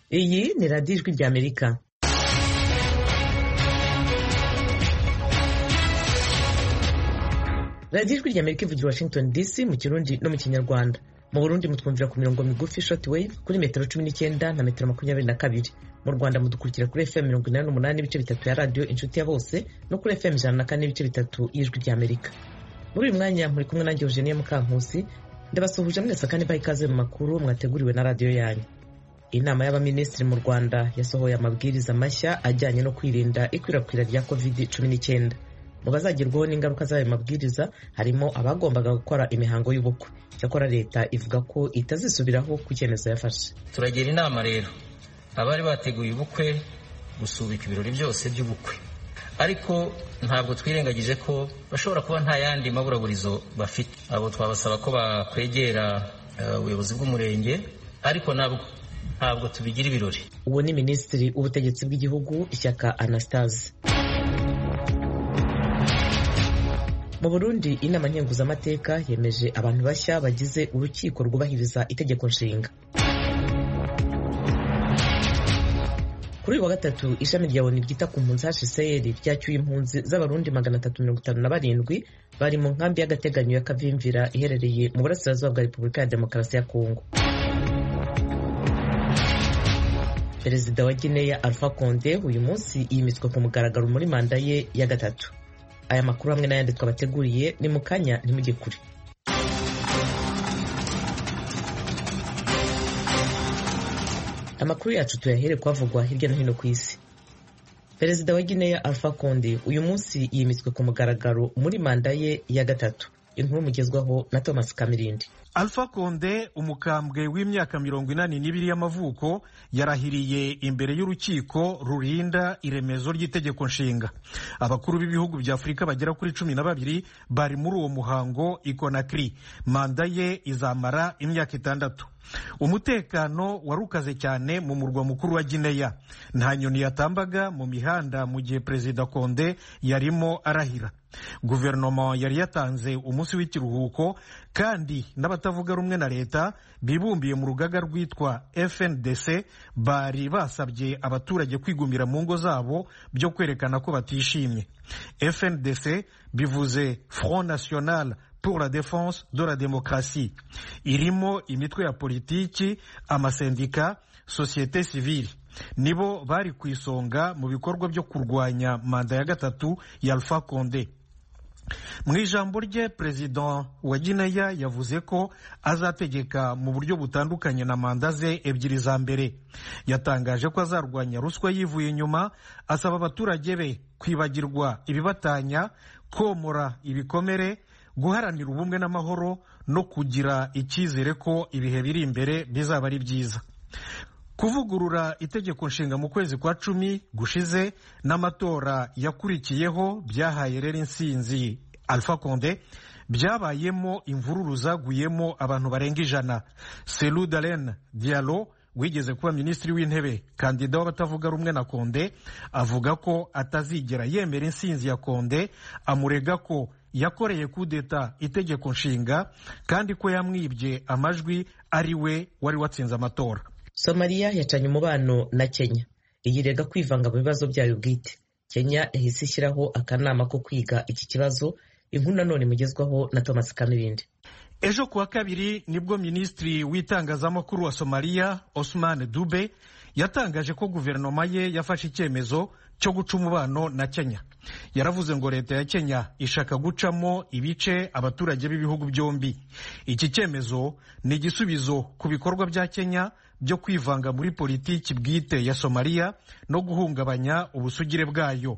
Iyi ni radiyo ijwi ry'Amerika. radiyo ijwi ry'Amerika ivugira Washington DC mu Kirundi no mu Kinyarwanda. Mu Burundi mutwumvira ku mirongo migufi shortwave kuri metero 19 na metero 22. Mu Rwanda mudukurikira kuri FM 88 n'ibice bitatu ya radio Inshuti ya Bose no kuri FM 104 n'ibice bitatu y'ijwi ry'Amerika. Muri uyu mwanya muri kumwe nanjye Eugenie Mukankusi, ndabasuhuje mwese kandi baha ikaze mu makuru mwateguriwe na radio yanyu. Inama y'abaminisitiri mu Rwanda yasohoye amabwiriza mashya ajyanye no kwirinda ikwirakwira rya COVID-19. Mu bazagirwaho n'ingaruka z'ayo mabwiriza harimo abagombaga gukora imihango y'ubukwe. Cyakora leta ivuga ko itazisubiraho ku cyemezo yafashe. Turagira inama rero abari bateguye ubukwe gusubika ibirori byose by'ubukwe, ariko ntabwo twirengagije ko bashobora kuba nta yandi maburaburizo bafite. Abo twabasaba ko bakwegera ubuyobozi bw'umurenge, ariko ntabwo tubigira ibirori. Uwo ni Minisitiri w'Ubutegetsi bw'Igihugu Ishyaka Anastase. Mu Burundi inama nkenguzamateka yemeje abantu bashya bagize urukiko rwubahiriza itegeko nshinga. Kuri uyu wa gatatu ishami rya ONU ryita ku mpunzi HCR ryacyuye impunzi z'abarundi 357 bari mu nkambi y'agateganyo ya Kavimvira iherereye mu burasirazuba bwa Repubulika ya Demokarasi ya Kongo. Perezida wa Guinea Alpha Condé uyu munsi yimitswe ku mugaragaro muri manda ye ya gatatu. Aya makuru hamwe n'ayandi twabateguriye ni mu kanya ntimujye kure. Amakuru yacu tuyahere kwavugwa hirya no hino ku isi. Perezida wa Guinea Alpha Condé uyu munsi yimitswe ku mugaragaro muri manda ye ya gatatu. Inkuru mugezwaho na Thomas Kamirindi. Alpha Condé umukambwe w'imyaka 82 y'amavuko yarahiriye imbere y'urukiko rurinda iremezo ry'itegeko nshinga. Abakuru b'ibihugu bya Afurika bagera kuri 12 bari muri uwo muhango i Conakry. Manda ye izamara imyaka 6. Umutekano warukaze cyane mu murwa mukuru wa Guinea. Nta nyoni yatambaga mu mihanda mu gihe Perezida Condé yarimo arahira. Guverinoma yari yatanze umunsi w'ikiruhuko, kandi n'abatavuga rumwe na leta bibumbiye mu rugaga rwitwa FNDC bari basabye abaturage kwigumira mu ngo zabo byo kwerekana ko batishimye. FNDC bivuze Front National pour la Défense de la Démocratie. Irimo imitwe ya politiki, amasendika, société civile. Nibo bari ku isonga mu bikorwa byo kurwanya manda ya gatatu ya Alpha Condé. Mu ijambo rye Perezida wa Guinea yavuze ko azategeka mu buryo butandukanye na manda ze ebyiri za mbere. Yatangaje ko azarwanya ruswa yivuye inyuma, asaba abaturage be kwibagirwa ibibatanya, komora ibikomere, guharanira ubumwe n'amahoro no kugira icyizere ko ibihe biri imbere bizaba ari byiza. Kuvugurura itegeko nshinga mu kwezi kwa 10 gushize n'amatora yakurikiyeho byahaye rero insinzi Alpha Condé, byabayemo imvururu zaguyemo abantu barenga 100. Cellou Dalein Diallo wigeze kuba minisitiri w'intebe, kandida w'abatavuga rumwe na Condé, avuga ko atazigera yemera insinzi ya Condé, amurega ko yakoreye kudeta itegeko nshinga kandi ko yamwibye amajwi ari we wari watsinze amatora. Somalia yacanye umubano na Kenya, iyirega kwivanga mu bibazo byayo bwite. Kenya yahise ishyiraho akanama ko kwiga iki kibazo. Inkuru nanone mugezwaho na Thomas Kamirindi. Ejo kuwa kabiri nibwo minisitiri w'itangazamakuru wa Somalia Osman Dube yatangaje ko guverinoma ye yafashe icyemezo cyo guca umubano na Kenya. Yaravuze ngo leta ya Kenya ishaka gucamo ibice abaturage b'ibihugu byombi. Iki cyemezo ni igisubizo ku bikorwa bya Kenya byo kwivanga muri politiki bwite ya Somalia no guhungabanya ubusugire bwayo.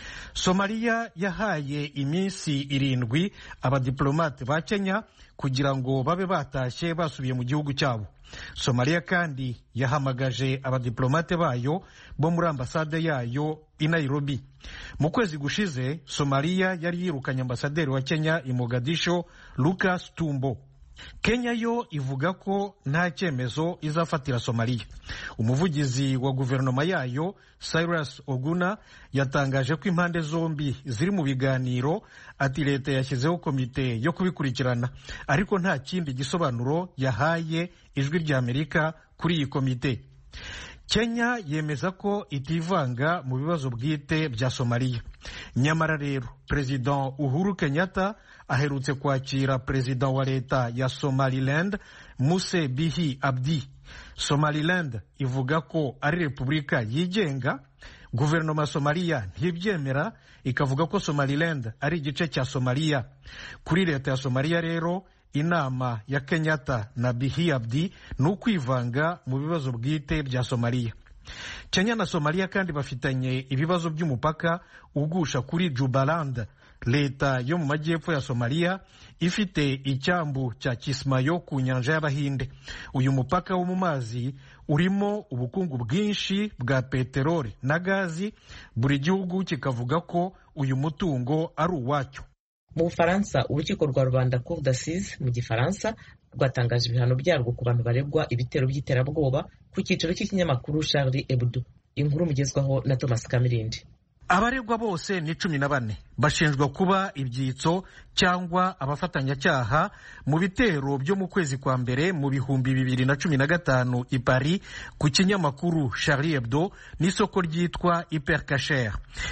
Somalia yahaye iminsi 7 abadiplomate ba Kenya kugira ngo babe batashye basubiye mu gihugu cyabo. Somalia kandi yahamagaje abadiplomate bayo bo muri ambasade yayo i Nairobi. Mu kwezi gushize Somalia yari yirukanye ambasaderi wa Kenya i Mogadisho Lucas Tumbo. Kenya yo ivuga ko nta cyemezo izafatira Somalia. Umuvugizi wa guverinoma yayo Cyrus Oguna yatangaje ko impande zombi ziri mu biganiro, ati leta yashyizeho komite yo kubikurikirana, ariko nta kindi gisobanuro yahaye ijwi ry'Amerika kuri iyi komite. Kenya yemeza ko itivanga mu bibazo bwite bya Somalia. Nyamara rero Perezida Uhuru Kenyatta aherutse kwakira Perezida wa leta ya Somaliland Muse Bihi Abdi. Somaliland ivuga ko ari repubulika yigenga, guverinoma ya Somalia ntibyemera, ikavuga ko Somaliland ari igice cya Somalia. Kuri leta ya Somalia rero inama ya Kenyatta na Bihi Abdi ni ukwivanga mu bibazo bwite bya Somalia. Kenya na Somalia kandi bafitanye ibibazo by'umupaka ugusha kuri Jubaland, leta yo mu majyepfo ya Somalia ifite icyambu cya Kismayo ku nyanja y'Abahinde. Uyu mupaka wo mu mazi urimo ubukungu bwinshi bwa peteroli na gazi, buri gihugu kikavuga ko uyu mutungo ari uwacyo. Mu Bufaransa, urukiko rwa rubanda Cour d'assises mu Gifaransa rwatangaje ibihano byarwo ku bantu baregwa ibitero by'iterabwoba ku cyicaro cy'ikinyamakuru Charlie Hebdo. Inkuru mugezwaho na Thomas Kamirindi. Abaregwa bose ni 14 bashinjwa kuba ibyitso cyangwa abafatanyacyaha mu bitero byo mu kwezi kwa mbere mu bihumbi 2015 i Paris ku kinyamakuru Charlie Hebdo n'isoko ryitwa Hyper Cacher.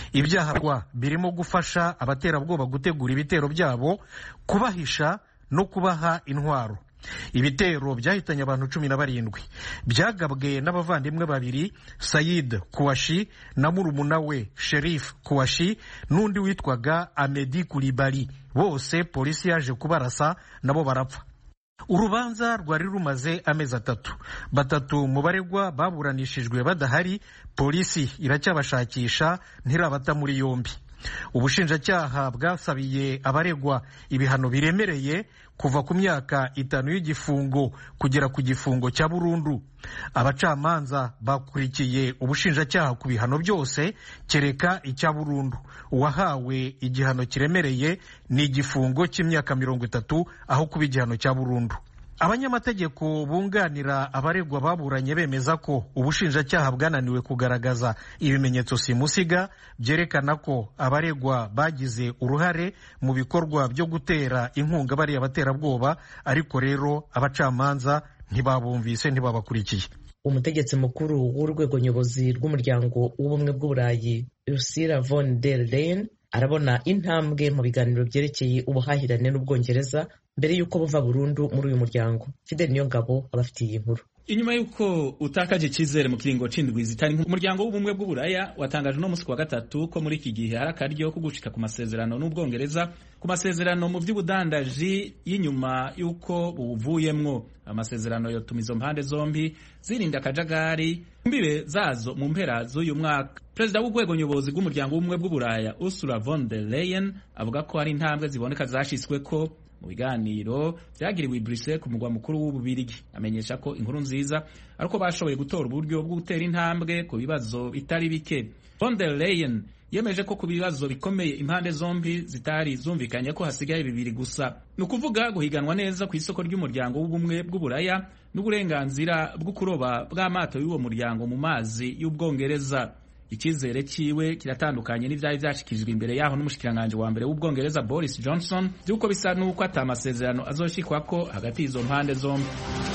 Ibyaha birimo gufasha abaterabwoba gutegura ibitero byabo, kubahisha no kubaha intwaro. Ibitero byahitanye abantu 17 byagabwe n'abavandimwe babiri, Said Kouachi na murumuna we Sherif Kouachi n'undi witwaga Amedi Kulibali. Bose polisi yaje kubarasa nabo barapfa. Urubanza rwari rumaze amezi 3. Batatu mu baregwa baburanishijwe badahari, polisi iracyabashakisha ntirabata muri yombi. Ubushinjacyaha bwasabiye abaregwa ibihano biremereye kuva ku myaka 5 y'igifungo kugera ku gifungo cya burundu. Abacamanza bakurikiye ubushinjacyaha ku bihano byose kereka icya burundu. Uwahawe igihano kiremereye ni igifungo cy'imyaka 30 aho kuba igihano cya burundu. Abanyamategeko bunganira abaregwa baburanye bemeza ko ubushinjacyaha bwananiwe kugaragaza ibimenyetso simusiga byerekana ko abaregwa bagize uruhare mu bikorwa byo gutera inkunga bari abaterabwoba, ariko rero abacamanza ntibabumvise, ntibabakurikiye. Umutegetsi mukuru w'urwego nyobozi rw'umuryango w'ubumwe bw'Uburayi Ursula von der Leyen arabona intambwe mu biganiro byerekeye ubuhahirane n'Ubwongereza mbere yuko buva burundu muri uyu muryango. Fidel Niyongabo abafitiye inkuru. Inyuma yuko utakaje icyizere mu kiringo c'indwi zitari umuryango w'ubumwe bw'Uburaya watangaje no musi wa gatatu ko muri iki gihe hari akaryo ko gushika ku masezerano n'Ubwongereza, ku masezerano mu by'ubudandaji y'inyuma yuko buvuyemwo. Amasezerano yotuma izo mpande zombi zirinda akajagari mbibe zazo mu mpera z'uyu mwaka. Perezida w'urwego nyobozi rw'umuryango w'ubumwe bw'Uburaya Ursula von der Leyen avuga ko hari intambwe ziboneka zashyizweko mu biganiro byagiriwe i Brussels ku mugwa mukuru w'Ububirigi. Amenyesha ko inkuru nziza ariko bashoboye gutora uburyo bwo gutera intambwe ku bibazo bitari bike. Von der Leyen yemeje ko ku bibazo bikomeye impande zombi zitari zumvikanye ko hasigaye bibiri gusa. Ni ukuvuga guhiganwa neza ku isoko ry'umuryango w'ubumwe bw'Uburaya n'uburenganzira bwo kuroba bw'amato y'uwo muryango mu mazi y'Ubwongereza. Icyizere ciwe kiratandukanye n'ivyari vyashikijwe imbere yaho n'umushikiranganje wa mbere w'Ubwongereza Boris Johnson byuko bisa nuko atamasezerano azoshikwako hagati y'izo mpande zombi.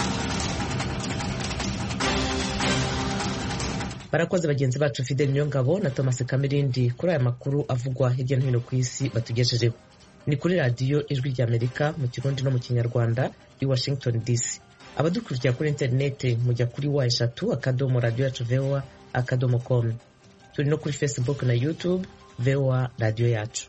Barakoze bagenzi bacu Fidel Niyongabo na Thomas Kamirindi kuri aya makuru avugwa hirya no hino ku isi batugejejeho. Ni kuri radio Ijwi ry'Amerika mu Kirundi no mu Kinyarwanda i Washington DC. Abadukurikira kuri internet mujya kuri wa3.radio.voa.com. Turi no kuri Facebook na YouTube VOA Radio Yacu.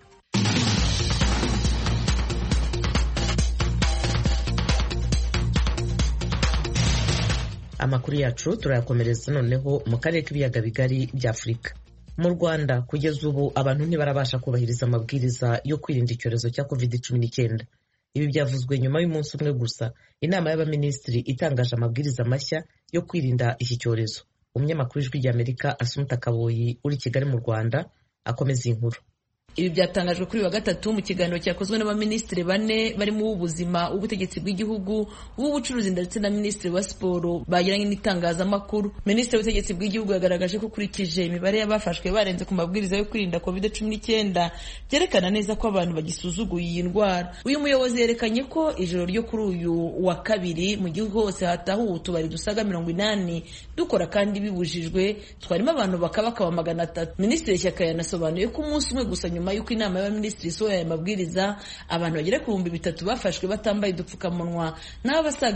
Amakuru yacu turayakomereza noneho mu karere k'ibiyaga bigari bya Afurika. Mu Rwanda kugeza ubu abantu ntibarabasha kubahiriza amabwiriza yo kwirinda icyorezo cya COVID-19. Ibi byavuzwe nyuma y'umunsi umwe gusa inama y'abaminisitiri itangaje amabwiriza mashya yo kwirinda iki cyorezo. Umunyamakuru w'Ijwi ry'Amerika Asumta Kaboyi uri Kigali mu Rwanda akomeza inkuru. Ibi byatangajwe kuri wa gatatu mu kiganiro cyakozwe n'abaminisitiri bane barimo uw'ubuzima, uw'ubutegetsi bw'igihugu, uw'ubucuruzi ndetse na minisitiri wa siporo bagiranye n'itangazamakuru. Minisitiri w'ubutegetsi bw'igihugu yagaragaje ko ukurikije imibare y'abafashwe barenze ku mabwiriza yo kwirinda COVID-19 byerekana neza ko abantu bagisuzuguye iyi ndwara. Uyu muyobozi yerekanye ko ijoro ryo kuri uyu wa kabiri mu gihugu hose hatahuwe utubari dusaga 80 dukora kandi bibujijwe, twarimo abantu bakaba 300. Minisitiri Shyaka yanasobanuye ko umunsi umwe gusa nyuma y'uko inama y'abaminisitiri isohoye aya mabwiriza abantu bagera ku 3,000 bafashwe batambaye udupfukamunwa n'abo basaga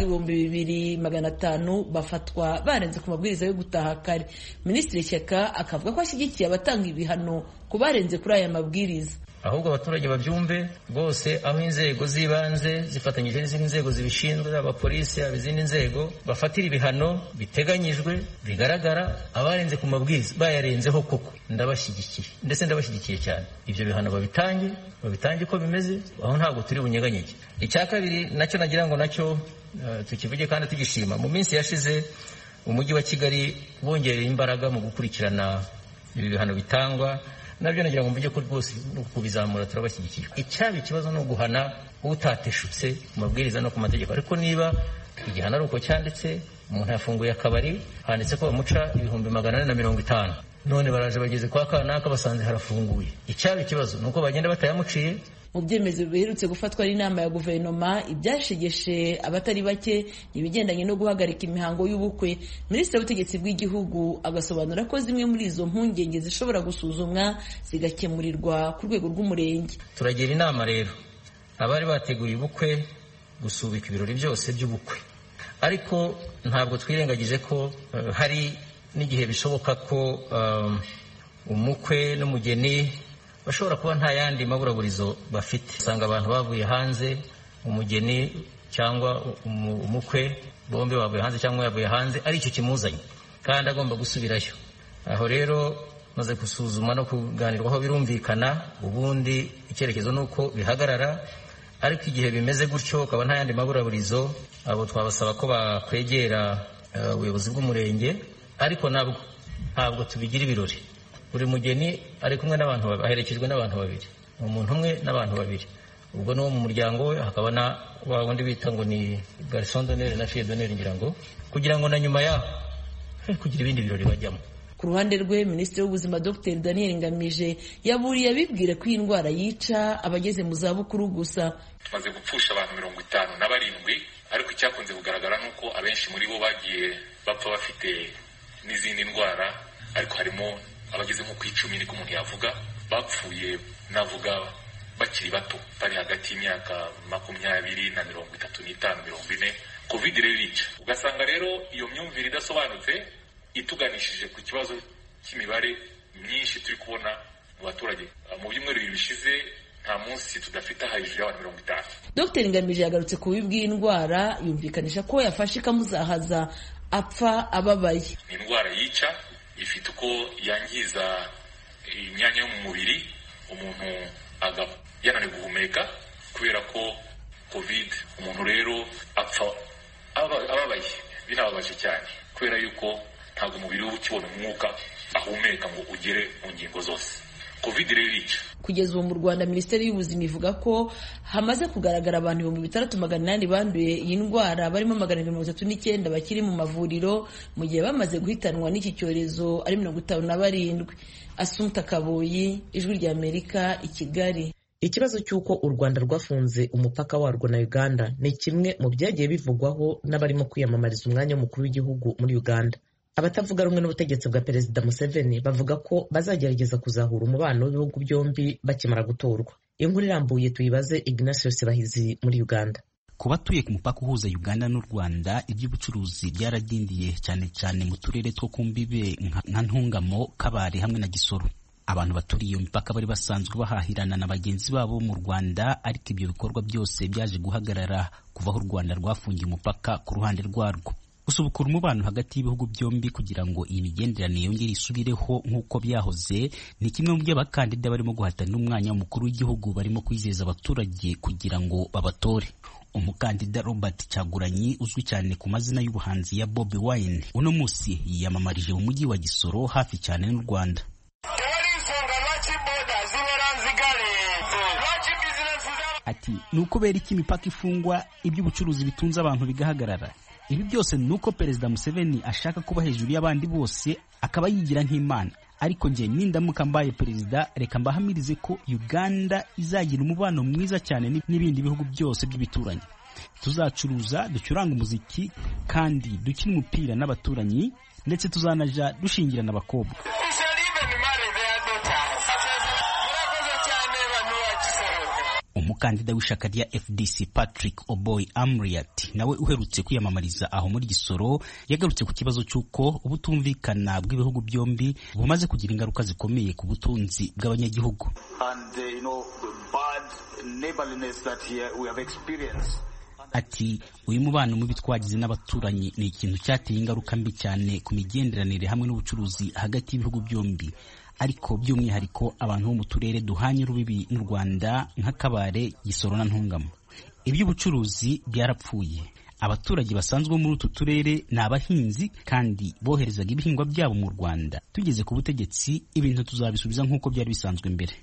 2,500 bafatwa barenze ku mabwiriza yo gutaha kare. Minisitiri Shyaka akavuga ko ashyigikiye abatanga ibihano ku barenze kuri aya mabwiriza. Ahubwo abaturage babyumve bose, aho inzego z'ibanze zifatanyije n'izindi nzego zibishinzwe, abapolisi, izindi nzego bafatira ibihano biteganyijwe bigaragara, abarenze ku mabwiriza bayarenzeho koko ndabashyigikiye, ndetse ndabashyigikiye cyane. Ibyo bihano babitange uko bimeze, aho ntabwo turi bunyeganyege. Icya kabiri nacyo nagira ngo nacyo tukivuge kandi tugishima, mu minsi yashize umujyi wa Kigali bongereye imbaraga mu gukurikirana ibi bihano bitangwa, nabyo nagira ngo mvuge ko rwose kubizamura turabashyigikiye. Icyaba ikibazo no guhana utateshutse ku mabwiriza no ku mategeko, ariko niba igihano ari uko cyanditse, umuntu yafunguye akabari handitse ko bamuca 450, none baraje bageze kwa kanaka basanze harafunguye, icyaba ikibazo nuko bagenda batayamuciye. Mu byemezo biherutse gufatwa n'inama ya guverinoma, ibyashegeshe abatari bake ibigendanye no guhagarika imihango y'ubukwe. Minisitiri w'ubutegetsi bw'igihugu agasobanura ko zimwe muri izo mpungenge zishobora gusuzumwa zigakemurirwa ku rwego rw'umurenge. Turagira inama rero abari bateguye ubukwe gusubika ibirori byose by'ubukwe, ariko ntabwo twirengagije ko hari n'igihe bishoboka ko umukwe n'umugeni bashobora kuba nta yandi maburaburizo bafite. Usanga abantu bavuye hanze, umugeni cyangwa umukwe bombi bavuye hanze cyangwa yavuye hanze, ari icyo kimuzanye kandi agomba gusubirayo. Aho rero maze gusuzuma no kuganirwaho birumvikana, ubundi icyerekezo nuko bihagarara, ariko igihe bimeze gutyo ukaba nta yandi maburaburizo, abo twabasaba ko bakwegera ubuyobozi bw'umurenge, ariko ntabwo tubigira ibirori. Buri mugeni ari kumwe n'abantu aherekejwe n'abantu babiri, umuntu umwe n'abantu babiri, ubwo no mu muryango we hakaba na wa wundi bita ngo ni garçon d'honneur na fille d'honneur, ngira ngo kugira ngo na nyuma yaho kugira ibindi birori bajyamo. Ku ruhande rwe Minisitiri w'Ubuzima Dr Daniel Ngamije yaburiye abibwire ko iyi ndwara yica abageze mu zabukuru gusa. Tumaze gupfusha abantu 57, ariko icyakunze kugaragara nuko abenshi muri bo bagiye bapfa bafite n'izindi ndwara, ariko harimo abageze nko ku 10 niko umuntu yavuga bapfuye, navuga bakiri bato, bari hagati y'imyaka 20 na 35 40. Covid rero irica, ugasanga rero iyo myumvire idasobanutse ituganishije ku kibazo cy'imibare myinshi turi kubona mu baturage. Mu byumweru bibiri bishize nta munsi tudafite hejuru y'abantu 50. Dr Ngamije yagarutse ku bibi bw'indwara, yumvikanisha ko yafashe ikamuzahaza apfa ababaye. Ni indwara yica, ifite uko yangiza imyanya yo mu mubiri, umuntu agapfa yananiwe guhumeka kubera ko Covid. Umuntu rero apfa ababaye, binababaje cyane kubera yuko ntabwo umubiri we ukibona umwuka ahumeka ngo ugere mu ngingo zose. Covid rero irica. Kugeza ubu mu Rwanda Minisiteri y'Ubuzima ivuga ko hamaze kugaragara abantu 6,800 banduye iyi ndwara, barimo 139 bakiri mu mavuriro, mu gihe bamaze guhitanwa n'iki cyorezo ari 57. Assumpta Kaboyi, Ijwi rya Amerika, i Kigali. Ikibazo cy'uko u Rwanda rwafunze umupaka warwo na Uganda ni kimwe mu byagiye bivugwaho n'abarimo kwiyamamariza umwanya w'umukuru w'igihugu muri Uganda. Abatavuga rumwe n'ubutegetsi bwa Perezida Museveni bavuga ko bazagerageza kuzahura umubano w'ibihugu byombi bakimara gutorwa. Inkuru irambuye tuyibaze Ignatius Bahizi muri Uganda. Ku batuye ku mupaka uhuza Uganda n'u Rwanda, iby'ubucuruzi byaradindiye cyane cyane mu turere two ku mbibe nka Ntungamo, Kabare hamwe na Gisoro. Abantu baturiye iyo mipaka bari basanzwe bahahirana na bagenzi babo mu Rwanda, ariko ibyo bikorwa byose byaje guhagarara kuva aho u Rwanda rwafungiye umupaka ku ruhande rwarwo. Gusubukura umubano hagati y'ibihugu byombi kugira ngo iyi migenderanire yongere isubireho nk'uko byahoze ni kimwe mu by'abakandida barimo guhatanira umwanya w'umukuru w'igihugu barimo kwizeza abaturage kugira ngo babatore. Umukandida Robert Kyagulanyi uzwi cyane ku mazina y'ubuhanzi ya Bobi Wine uno munsi yiyamamarije mu mujyi wa Gisoro hafi cyane n'u Rwanda. ati ni ukubera iki imipaka ifungwa iby'ubucuruzi bitunze abantu bigahagarara. Ibi byose ni uko Perezida Museveni ashaka kuba hejuru y'abandi bose akaba yigira nk'Imana. Ariko nje nindamuka mbaye perezida, reka mbahamirize ko Uganda izagira umubano mwiza cyane n'ibindi bihugu byose by'ibituranyi. Tuzacuruza, ducuranga umuziki kandi dukina umupira n'abaturanyi, ndetse tuzanaja dushingirana abakobwa. Umukandida w'ishaka rya FDC Patrick Oboy Amriat nawe uherutse kwiyamamariza aho muri Gisoro yagarutse ku kibazo cy'uko ubutumvikana bw'ibihugu byombi bumaze kugira ingaruka zikomeye ku butunzi bw'abanyagihugu. Ati uyu mubano mubi twagize n'abaturanyi ni ikintu cyateye ingaruka mbi cyane ku migenderanire hamwe n'ubucuruzi hagati y'ibihugu byombi, ariko by'umwihariko abantu bo mu turere duhanye urubibi n'u Rwanda nka Kabare, Gisoro na Ntungamo. Iby'ubucuruzi byarapfuye. Abaturage basanzwe muri utu turere ni abahinzi kandi boherezaga ibihingwa byabo mu Rwanda. Tugeze ku butegetsi ibintu tuzabisubiza nk'uko byari bisanzwe mbere.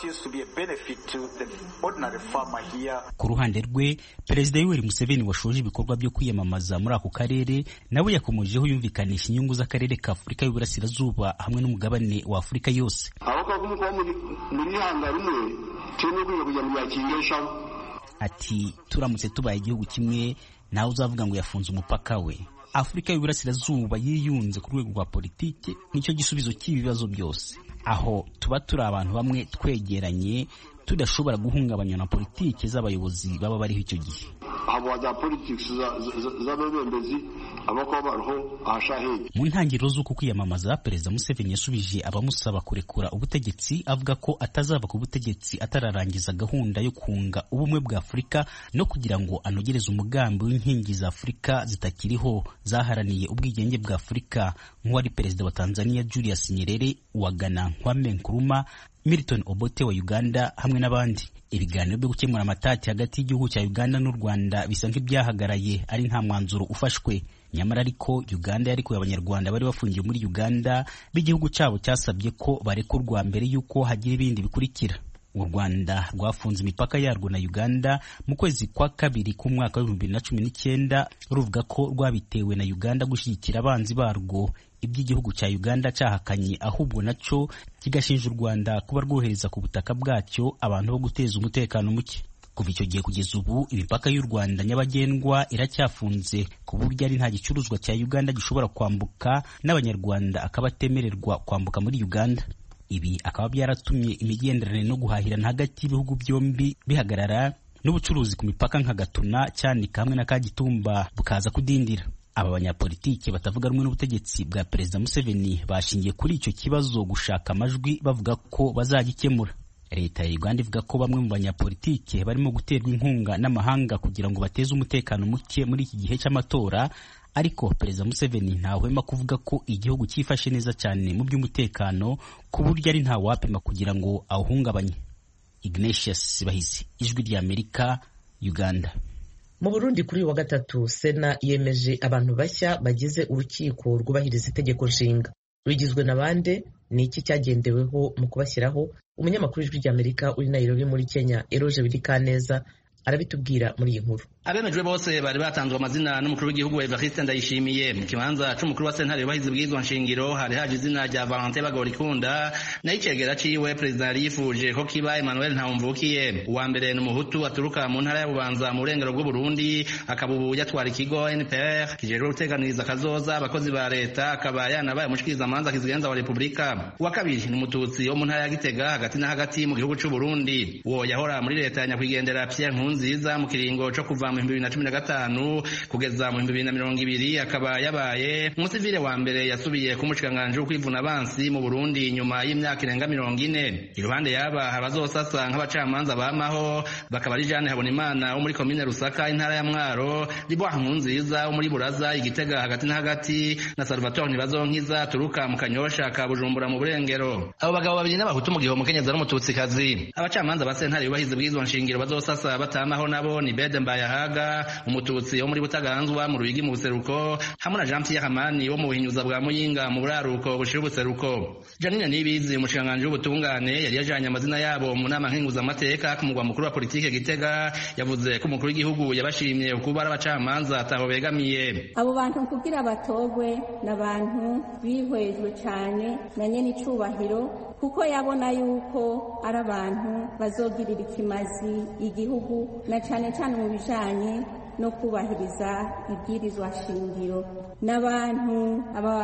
Ku ruhande rwe, Perezida Yoweri Museveni washoje ibikorwa byo kwiyamamaza muri ako karere nawe yakomejeho yumvikanisha inyungu z'akarere ka Afurika y'Uburasirazuba hamwe n'umugabane wa Afurika yose. Ati turamutse tubaye igihugu kimwe nawe uzavuga ngo yafunze umupaka we. Afurika y'Uburasirazuba yiyunze ku rwego rwa politike nicyo gisubizo cy'ibibazo byose. Aho tuba turi abantu bamwe twegeranye tudashobora guhungabanya na politike z'abayobozi baba bariho icyo gihe. Mu ntangiriro z'uko kwiyamamaza, Perezida Museveni yasubije abamusaba kurekura ubutegetsi avuga ko atazava ku butegetsi atararangiza gahunda yo kunga ubumwe bwa Afurika no kugira ngo anogereze umugambi w'inkingi za Afurika zitakiriho zaharaniye ubwigenge bwa Afurika nk'uwari Perezida wa Tanzania Julius Nyerere, wa Ghana Kwame Nkrumah, Milton Obote wa Uganda hamwe n'abandi. Ibiganiro byo gukemura amatati hagati y'igihugu cya Uganda n'u Rwanda bisa nk'ibyahagaraye ari nta mwanzuro ufashwe. Nyamara ariko Uganda yarikuye abanyarwanda bari bafungiye muri Uganda b'igihugu cyabo cyasabye ko barekurwa mbere y'uko hagira ibindi bikurikira. U Rwanda rwafunze imipaka yarwo na Uganda mu kwezi kwa kabiri k'umwaka wa 2019 ruvuga ko rwabitewe na Uganda gushyigikira abanzi barwo. Iby'igihugu cya Uganda cyahakanye, ahubwo nacyo kigashinja u Rwanda kuba rwohereza ku butaka bwacyo abantu bo guteza umutekano muke. Kuva icyo gihe kugeza ubu imipaka y'u Rwanda nyabagendwa iracyafunze ku buryo ari nta gicuruzwa cya Uganda gishobora kwambuka n'abanyarwanda akaba atemererwa kwambuka muri Uganda. Ibi akaba byaratumye imigenderanire no guhahirana hagati y'ibihugu byombi bihagarara, n'ubucuruzi ku mipaka nka Gatuna, Cyanika hamwe na Kagitumba bukaza kudindira. Aba banyapolitiki batavuga rumwe n'ubutegetsi bwa Perezida Museveni bashingiye kuri icyo kibazo gushaka amajwi bavuga ko bazagikemura. Leta ya Uganda ivuga ko bamwe mu banyapolitiki barimo guterwa inkunga n'amahanga kugira ngo bateze umutekano muke muri iki gihe cy'amatora, ariko Perezida Museveni ntahwema kuvuga ko igihugu cyifashe neza cyane mu by'umutekano ku buryo ari nta wapima kugira ngo awuhungabanye. Ignatius Bahizi, Ijwi ry'Amerika, Uganda. Mu Burundi kuri uyu wa gatatu, Sena yemeje abantu bashya bagize urukiko rwubahiriza itegeko nshinga. Rugizwe na bande? Ni iki cyagendeweho mu kubashyiraho? Umunyamakuru w'Ijwi ry'Amerika uri Nairobi muri Kenya, Eroje Birikaneza, arabitubwira muri iyi nkuru. Abemejwe bose bari batanzwe amazina n'umukuru w'igihugu Evariste Ndayishimiye. Mu kibanza c'umukuru wa sentare yubahiza ubwirizwa nshingiro hari haje izina rya Valentin Bagorikunda, nayo icegera ciwe perezida yari yifuje ko kiba Emmanuel Ntawumvukiye. Uwa mbere ni umuhutu aturuka mu ntara ya Bubanza mu burengero bw'u Burundi, akaba ubu yatwara ikigo NPR kijejwe guteganiriza kazoza abakozi ba leta, akaba yanabaye umushikirizamanza kizigenza wa Republika. Uwa kabiri ni umututsi wo mu ntara ya Gitega hagati na hagati mu gihugu c'u Burundi, uwo yahora muri leta ya nyakwigendera Pierre Nkurunziza mu kiringo co kuva mu 2015 kugeza mu 2020, akaba yabaye umusivile wa mbere yasubiye ku mushikanganje w'ukwivuna abansi mu Burundi nyuma y'imyaka irenga 40. Iruhande yaba abazosasa nk'abacamanza bamaho bakaba ari Jeanne Habonimana wo muri commune Rusaka intara ya Mwaro, Liboa Nkurunziza wo muri Buraza Igitega hagati na hagati, na Salvatore Ntibazonkiza turuka mu Kanyosha ka Bujumbura mu Burengero. Abo bagabo babiri n'abahutu mu gihe umukenyeza n'umututsikazi. Abacamanza ba sentare yubahiza ubwirizwa nshingiro bazosasa batamaho nabo ni Bede Mbayahaga umututsi wo muri Butaganzwa mu Ruyigi mu buseruko hamwe na Jean Pierre Hamani wo mu Buhinyuza bwa Muyinga mu buraruko bushira ubuseruko. Janine Nibizi umushikanganje w'ubutungane yari yajanye amazina yabo mu nama nkenguza amateka ku mugwa mukuru wa politike Gitega, yavuze ko umukuru w'igihugu yabashimye kuba arabacamanza ataho begamiye. Abo bantu kugira batogwe n'abantu bihwejwe cyane na nyene icubahiro, kuko yabona yuko ari abantu bazogirira ikimazi igihugu na cyane cyane mu bijanye no kubahiriza ibwirizwa shingiro. N'abantu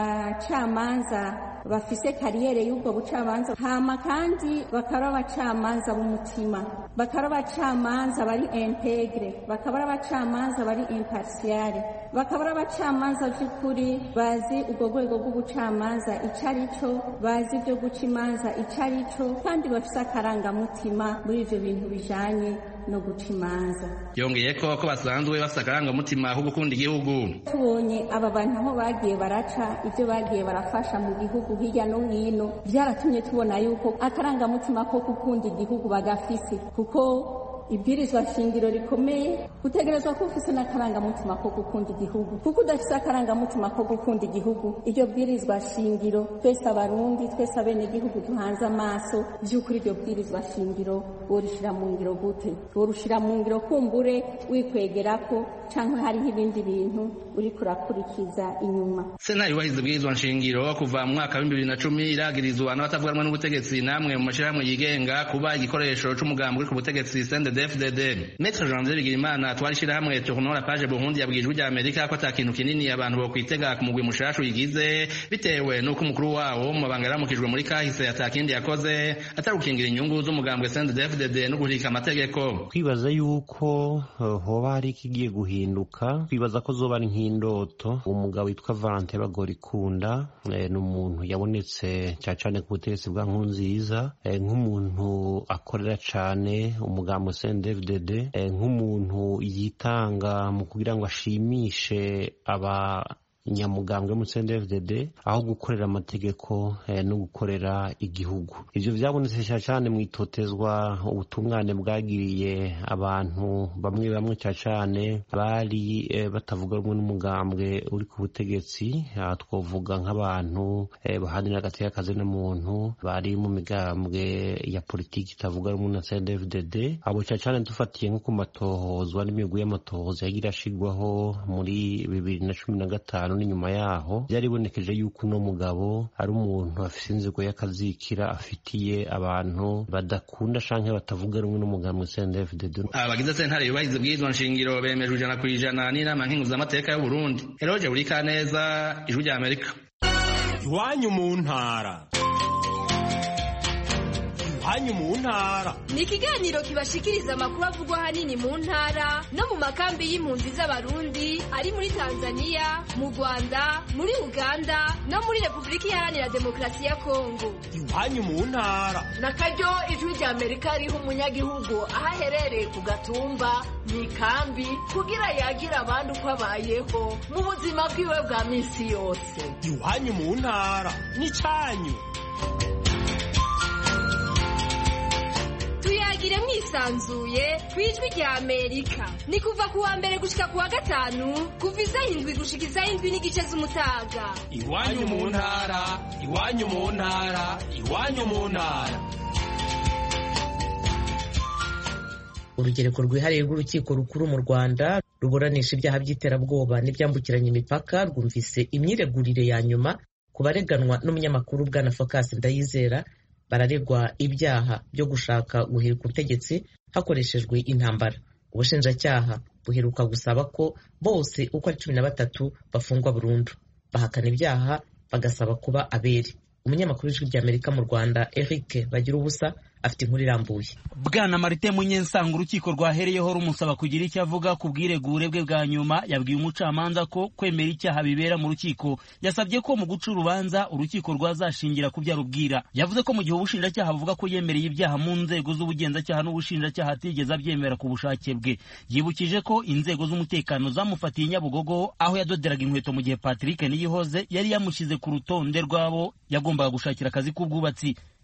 abacamanza bafise kariyere y'ubwo bucamanza, hama kandi bakaba abacamanza b'umutima, bakaba abacamanza bari integre, bakaba abacamanza bari impartial, bakaba abacamanza by'ukuri bazi ubwo rwego rw'ubucamanza icyo ari cyo, bazi ibyo guca imanza icyo ari cyo, kandi bafise akarangamutima muri ivyo bintu bijanye no guca imanza. Yongeye ko basanzwe bafise akarangamutima ko gukunda igihugu. Tubonye aba bantu aho bagiye baraca ibyo bagiye barafasha mu gihugu hirya no hino, byaratumye tubona yuko akarangamutima ko gukunda igihugu bagafise, kuko ibwirizwa shingiro rikomeye utegerezwa ko ufise n'akarangamutima ko gukunda igihugu, kuko udafise akarangamutima ko gukunda igihugu iryo bwirizwa shingiro twese abarundi twese abene igihugu duhanze amaso vy'ukuri iryo bwirizwa shingiro worishira mu ngiro gute? Worushira mu ngiro kumbure wikwegerako canke hariho ibindi bintu uriko urakurikiza inyuma. Sentare yubahiriza ibwirizwa shingiro kuva mu mwaka wa 2010 iragirizwa n'abatavuganwa n'ubutegetsi namwe mu mashirahamwe yigenga kuba igikoresho c'umugambi uri ku butegetsi CNDD-FDD. Maître Janvier Bigirimana twarishira hamwe tournora page Burundi yabwijwe rya Amerika ko atakintu kinini abantu bo kwitega ku mugwi mushashu yigize, bitewe nuko umukuru wawo mu mabanga yaramukijwe muri kahise atakindi yakoze atari gukingira inyungu z'umugambi CNDD-FDD no guhirika amategeko. Kwibaza yuko hoba hari ikigiye guhinduka, kwibaza ko zoba ari nk'indoto. Umugabo witwa Valentin Bagorikunda n'umuntu yabonetse cyane ku butegetsi bwa Nkurunziza nk'umuntu akorera cyane umugambi CNDD-FDD, nk'umuntu yitanga mu kugira ngo ashimishe nyamugambwe mu CNDD-FDD aho gukorera amategeko no gukorera igihugu. Ivyo vyabonetse cyane mu itotezwa ubutungane bwagiriye abantu bamwe cyane bari batavuga rumwe n'umugambwe uri ku butegetsi. Twovuga nk'abantu bahanira agateka kazi n'umuntu bari mu migambwe ya politiki itavuga rumwe na CNDD-FDD. Abo cyane dufatiye nko ku matohozwa n'imigwi y'amatohoza yagira ashigwaho muri 2015 n'inyuma yaho byaribonekeje yuko uno mugabo ari umuntu afise inzigo y'akazikira afitiye abantu badakunda canke batavuga rumwe n'umugambi CNDD-FDD. Abagize sentare yubahiriza ibwirizwa nshingiro bemejwe 100% n'inama nkenguza amateka y'u Burundi. Eroje Burikaneza, Ijwi rya Amerika. Iwanyu mu ntara. Iwanyu mu ntara ni ikiganiro kibashikiriza amakuru avugwa hanini mu ntara no mu makambi y'impunzi z'abarundi ari muri Tanzania, mu Rwanda, muri Uganda no muri Republika Iharanira Demokarasi ya Kongo. Iwanyu mu ntara nakaryo Ijwi rya Amerika riho umunyagihugu aho aherereye ku gatumba mu ikambi kugira yagira abandi uko abayeho mu buzima bwiwe bwa minsi yose. Iwanyu mu ntara ni cyanyu. Tuyagire mwisanzuye kwijwi rya Amerika. Ni kuva kuwa mbere gushika kuwa gatanu kuva isaha 7 gushika isaha 7:30 z'umutaga. Iwanyu mu ntara, iwanyu mu ntara, iwanyu mu ntara. Urugereko rwihariye rw'urukiko rukuru mu Rwanda ruburanisha ibyaha by'iterabwoba n'ibyambukiranya imipaka rwumvise imyiregurire ya nyuma ku bareganwa n'umunyamakuru Bwana Focus Ndayizera bararegwa ibyaha byo gushaka guhirika ubutegetsi hakoreshejwe intambara. Ubushinjacyaha buheruka gusaba ko bose uko ari 13 bafungwa burundu. Bahakana ibyaha bagasaba kuba abere. Umunyamakuru w'Ijwi rya Amerika mu Rwanda Eric Bagirubusa afite inkuru irambuye. Bwana Martin Munyensanga urukiko rwahereyeho rumusaba kugira icyo avuga ku bwiregure bwe bwa nyuma yabwiye umucamanza ko kwemera icyaha bibera mu rukiko. Yasabye ko mu guca urubanza urukiko rwazashingira ku bya rubwira. Yavuze ko mu gihe ubushinjacyaha buvuga ko yemereye ibyaha mu nzego z'ubugenzacyaha n'ubushinjacyaha atigeze abyemera ku bushake bwe. Yibukije ko inzego z'umutekano zamufatiye Nyabugogo aho yadoderaga inkweto mu gihe Patrick Niyihoze yari yamushyize ku rutonde rwabo yagombaga gushakira akazi k'ubwubatsi.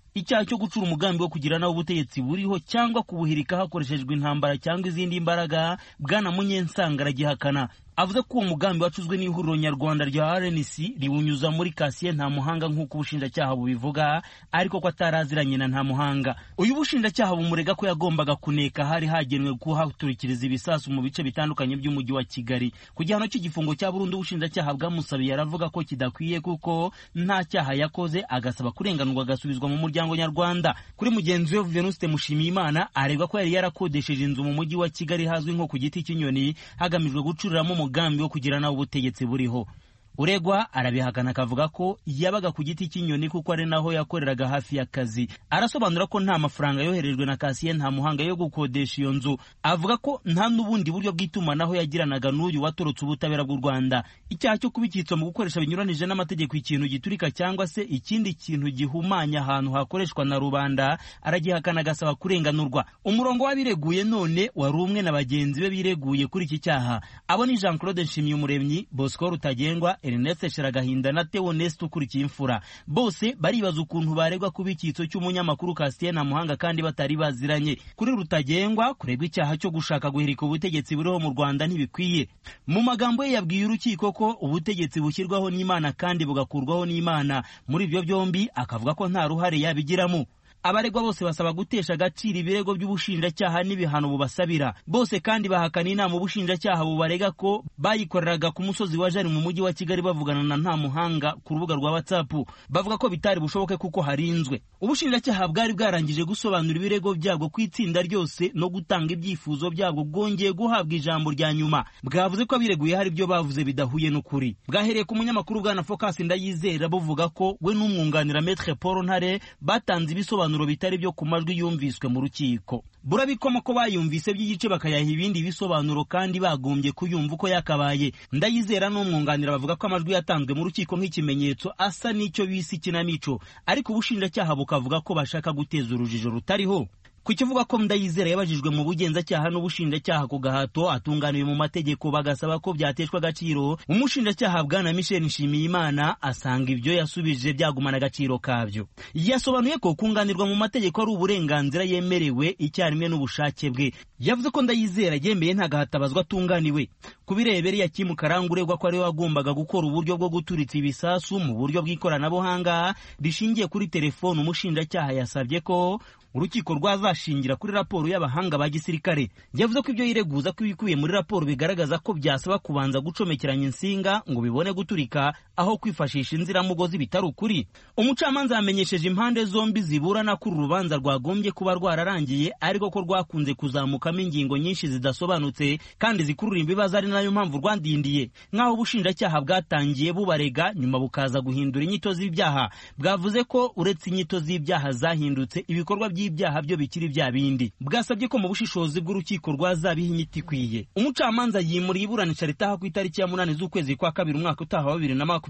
icyaha cyo gucura umugambi wo kugira nawe ubutegetsi buriho cyangwa kubuhirika hakoreshejwe intambara cyangwa izindi mbaraga, Bwana Munyensanga aragihakana. Avuze ko uwo mugambi wacuzwe n'ihuriro nyarwanda rya RNC riwunyuza muri Cassien Ntamuhanga nk'uko ubushinjacyaha bubivuga, ariko ko ataraziranye na Ntamuhanga. Uyu bushinjacyaha bumurega ko yagombaga kuneka hari hagenwe kuhaturikiriza ibisasu mu bice bitandukanye by'umujyi wa Kigali. Ku gihano cy'igifungo cya burundu ubushinjacyaha bwamusabiye aravuga ko kidakwiye kuko nta cyaha yakoze, agasaba kurenganurwa agasubizwa mu muryango nyarwanda. Kuri mugenzi we Venuste Mushimiyimana aregwa ko yari yarakodesheje inzu mu mujyi wa Kigali hazwi nko ku Giti cy'Inyoni hagamijwe gucuriramo umugambi wo kugira nawe ubutegetsi buriho. Uregwa arabihakana akavuga ko yabaga ku Giti cy'Inyoni kuko ari naho yakoreraga hafi y'akazi. Arasobanura ko nta mafaranga yoherejwe na Cassien Ntamuhanga yo gukodesha iyo nzu. Avuga ko nta n'ubundi buryo bw'itumanaho yagiranaga n'uyu watorotse ubutabera bw'u Rwanda. Icyaha cyo kubikitsa mu gukoresha binyuranije n'amategeko ikintu giturika cyangwa se ikindi kintu gihumanya ahantu hakoreshwa na rubanda aragihakana agasaba kurenganurwa. Umurongo w'abireguye none wari umwe na bagenzi be bireguye kuri iki cyaha. Abo ni Jean Claude Nshimiyumuremyi, Bosco Rutagengwa, Ernest Sheragahinda na Theoneste ukurikiye imfura. Bose baribaza ukuntu baregwa kuba icyitso cy'umunyamakuru Cassien Ntamuhanga kandi batari baziranye. Kuri Rutagengwa kuregwa icyaha cyo gushaka guhirika ubutegetsi buriho mu Rwanda ntibikwiye. Mu magambo ye yabwiye urukiko ko ubutegetsi bushyirwaho n'Imana kandi bugakurwaho n'Imana. Muri ibyo byombi akavuga ko nta ruhare yabigiramo. Abaregwa bose basaba gutesha agaciro ibirego by'ubushinjacyaha n'ibihano bubasabira. Bose kandi bahakana inama ubushinjacyaha bubarega ko bayikoreraga ku musozi wa Jari mu mujyi wa Kigali bavugana na Ntamuhanga ku rubuga rwa WhatsApp. Bavuga ko bitari bushoboke kuko harinzwe. Ubushinjacyaha bwari bwarangije gusobanura ibirego byabwo ku itsinda ryose no gutanga ibyifuzo byabwo bwongeye guhabwa ijambo rya nyuma. Bwavuze ko abireguye hari ibyo bavuze bidahuye n'ukuri. Bwahereye ku munyamakuru Bwana Focus Ndayizera buvuga ko we n'umwunganira Maître Paul Ntare batanze ibisobanuro bitari byo ku majwi yumviswe mu rukiko. Burabikoma ko bayumvise by'igice bakayaha ibindi bisobanuro kandi bagombye kuyumva uko yakabaye. Ndayizera n'umwunganira bavuga ko amajwi yatanzwe mu rukiko nk'ikimenyetso asa n'icyo bisi kinamico, ariko ubushinjacyaha bukavuga ko bashaka guteza urujijo rutariho. Kukivuga ko Ndayizera yabajijwe mu bugenzacyaha n'ubushinjacyaha ku gahato atunganiwe mu mategeko bagasaba ko byateshwa agaciro, umushinjacyaha Bwana Michel Nshimiyimana asanga ibyo yasubije byagumana agaciro kabyo. Yasobanuye ko kunganirwa mu mategeko ari uburenganzira yemerewe icyarimwe n'ubushake bwe. Yavuze ko Ndayizera yemeye nta gahatabazwa atunganiwe. Kubirebera Yakimu Karanga uregwa ko ari we wagombaga gukora uburyo bwo guturitsa ibisasu mu buryo bw'ikoranabuhanga rishingiye kuri telefone. Umushinjacyaha yasabye ko urukiko rwazashingira kuri raporo y'abahanga ba gisirikare. Yavuze ko ibyo yireguza ko ibikubiye muri raporo bigaragaza ko byasaba kubanza gucomekeranya insinga ngo bibone guturika aho kwifashisha inziramugozi bitari ukuri. Umucamanza yamenyesheje impande zombi ziburana ko urubanza rwagombye kuba rwararangiye, ariko ko rwakunze kuzamukamo ingingo nyinshi zidasobanutse kandi zikurura ibibazo, ari nayo mpamvu rwandindiye. Nk'aho ubushinjacyaha bwatangiye bubarega nyuma bukaza guhindura inyito z'ibyaha. Bwavuze ko uretse inyito z'ibyaha zahindutse, ibikorwa by'ibyaha byo bikiri bya bindi. Bwasabye ko mu bushishozi bw'urukiko rwazabiha inyito ikwiye. Umucamanza yimuriye iburanisha ritaha ku itariki ya 8 z'ukwezi kwa kabiri umwaka utaha wa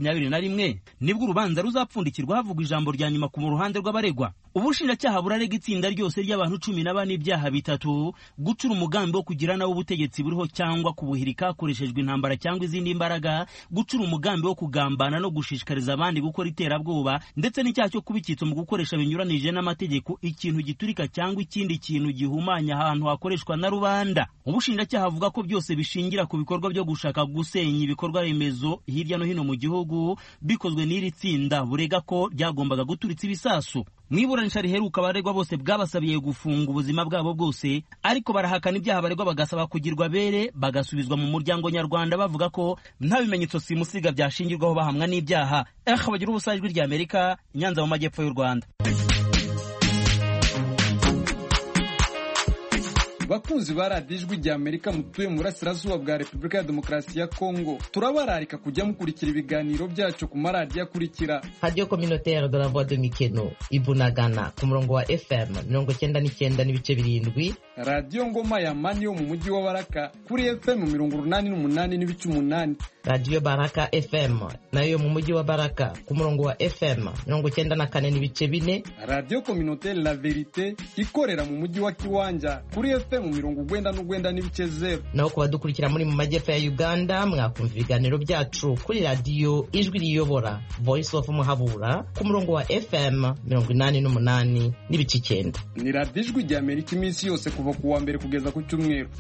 2021 nibwo urubanza ruzapfundikirwa havugwa ijambo rya nyuma ku ruhande rw'abaregwa. Ubushinjacyaha burarega itsinda ryose ry'abantu 14 ibyaha bitatu: gucura umugambi wo kugira nawe ubutegetsi buriho cyangwa kubuhirika hakoreshejwe intambara cyangwa izindi mbaraga, gucura umugambi wo kugambana no gushishikariza abandi gukora iterabwoba, ndetse n'icyaha cyo kubikitsa mu gukoresha binyuranije n'amategeko ikintu giturika cyangwa ikindi kintu gihumanya ahantu hakoreshwa na rubanda. Ubushinjacyaha avuga ko byose bishingira ku bikorwa byo gushaka gusenya ibikorwa remezo hirya no hino mu gihugu bikozwe n'iri tsinda burega ko ryagombaga guturitsa ibisasu. Mwiburanisha riheruka abaregwa bose bwabasabiye gufunga ubuzima bwabo bwose, ariko barahakana ibyaha baregwa bagasaba kugirwa bere bagasubizwa mu muryango nyarwanda bavuga ko nta bimenyetso simusiga byashingirwaho bahamwa n'ibyaha. Bagira ubusa Ijwi rya Amerika, Nyanza mu majyepfo y'u Rwanda. Bakunzi ba radiyo Ijwi rya Amerika mutuye mu burasirazuba bwa Repubulika ya Demokarasi ya Kongo, turabararika kujya mukurikira ibiganiro byacu ku maradiyo akurikira: Radio Communautaire de la Voix de Mikeno, Ibunagana ku murongo wa FM 99.7, radiyo Ngoma ya Mani yo mu mujyi wa Baraka kuri FM 88.8, radiyo Baraka FM nayo mu mujyi wa Baraka ku murongo wa FM 94.4, radiyo Communautaire La Verite ikorera mu mujyi wa Kiwanja kuri FM 99.0. naho ku badukurikira muri mu majyepfo ya Uganda mwakumva ibiganiro byacu kuri radiyo Ijwi Riyobora Voice of Muhabura ku murongo wa FM 88.9. Ni radiyo Ijwi rya Amerika iminsi yose kuva ku wa mbere kugeza ku cyumweru.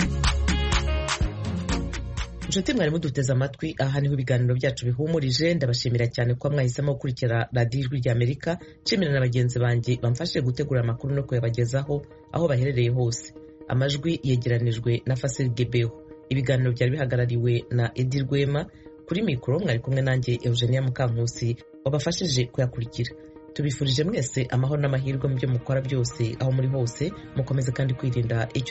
Inshuti mwari muduteze amatwi, aha niho ibiganiro byacu bihumurije. Ndabashimira cyane ko mwahisemo gukurikira radiyo Ijwi rya Amerika. Nshimira na bagenzi banjye bamfashije gutegura amakuru no kuyabagezaho aho baherereye hose. Amajwi yegeranijwe na Fasil Gebeho. Ibiganiro byari bihagarariwe na Edi Rwema. Kuri mikoro mwari kumwe nanjye Eugenia Mukankusi wabafashije kuyakurikira. Tubifurije mwese amahoro n'amahirwe mu byo mukora byose aho muri hose. Mukomeze kandi kwirinda icyo